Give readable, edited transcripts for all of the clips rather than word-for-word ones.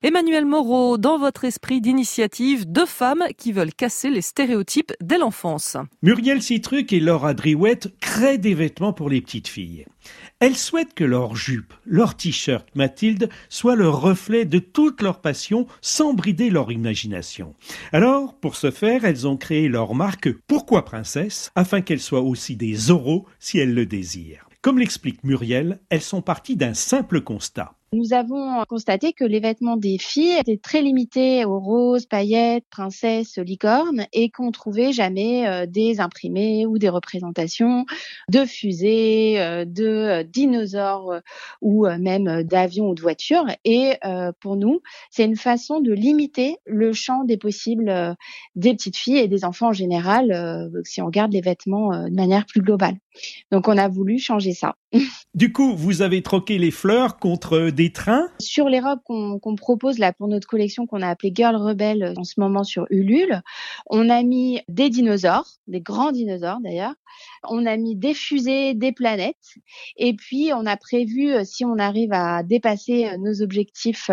Emmanuel Moreau, dans votre esprit d'initiative, 2 femmes qui veulent casser les stéréotypes dès l'enfance. Muriel Citruc et Laura Driouette créent des vêtements pour les petites filles. Elles souhaitent que leur jupe, leur t-shirt Mathilde soient le reflet de toute leur passion sans brider leur imagination. Alors, pour ce faire, elles ont créé leur marque Pourquoi Princesse afin qu'elle soit aussi des Zorro si elles le désirent. Comme l'explique Muriel, elles sont parties d'un simple constat. Nous avons constaté que les vêtements des filles étaient très limités aux roses, paillettes, princesses, licornes et qu'on trouvait jamais des imprimés ou des représentations de fusées, de dinosaures ou même d'avions ou de voitures. Et pour nous, c'est une façon de limiter le champ des possibles des petites filles et des enfants en général si on regarde les vêtements de manière plus globale. Donc on a voulu changer ça. Du coup, vous avez troqué les fleurs contre des trains ? Sur les robes qu'on propose là pour notre collection qu'on a appelée Girl Rebel en ce moment sur Ulule, on a mis des dinosaures, des grands dinosaures d'ailleurs. On a mis des fusées, des planètes. Et puis, on a prévu, si on arrive à dépasser nos objectifs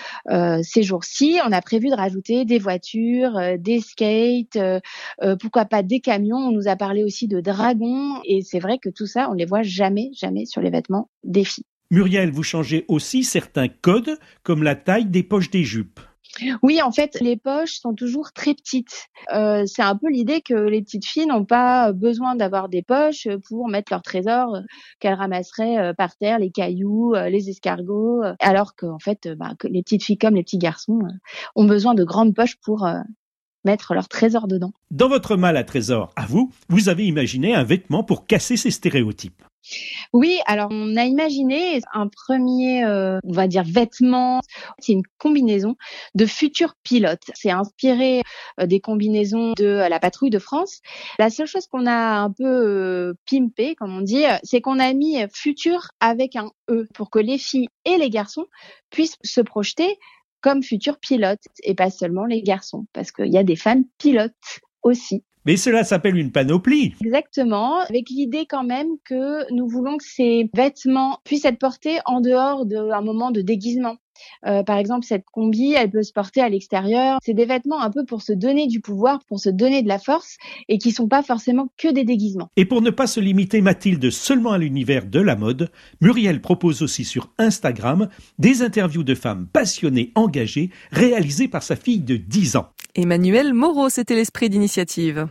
ces jours-ci, on a prévu de rajouter des voitures, des skates, pourquoi pas des camions. On nous a parlé aussi de dragons. Et c'est vrai que tout ça, on ne les voit jamais sur les vêtements des filles. Muriel, vous changez aussi certains codes, comme la taille des poches des jupes. Oui, en fait, les poches sont toujours très petites. C'est un peu l'idée que les petites filles n'ont pas besoin d'avoir des poches pour mettre leurs trésors qu'elles ramasseraient par terre, les cailloux, les escargots, alors qu'en fait, que les petites filles comme les petits garçons ont besoin de grandes poches pour mettre leurs trésors dedans. Dans votre malle à trésors, à vous, vous avez imaginé un vêtement pour casser ces stéréotypes. Oui, alors on a imaginé un premier, on va dire vêtement. C'est une combinaison de futurs pilotes. C'est inspiré des combinaisons de la patrouille de France. La seule chose qu'on a un peu pimpé, comme on dit, c'est qu'on a mis futur avec un E pour que les filles et les garçons puissent se projeter comme futurs pilotes et pas seulement les garçons, parce qu'il y a des femmes pilotes aussi. Mais cela s'appelle une panoplie. Exactement, avec l'idée quand même que nous voulons que ces vêtements puissent être portés en dehors d'un moment de déguisement. Par exemple, cette combi, elle peut se porter à l'extérieur. C'est des vêtements un peu pour se donner du pouvoir, pour se donner de la force et qui sont pas forcément que des déguisements. Et pour ne pas se limiter, Mathilde, seulement à l'univers de la mode, Muriel propose aussi sur Instagram des interviews de femmes passionnées, engagées, réalisées par sa fille de 10 ans. Emmanuel Moreau, c'était l'esprit d'initiative.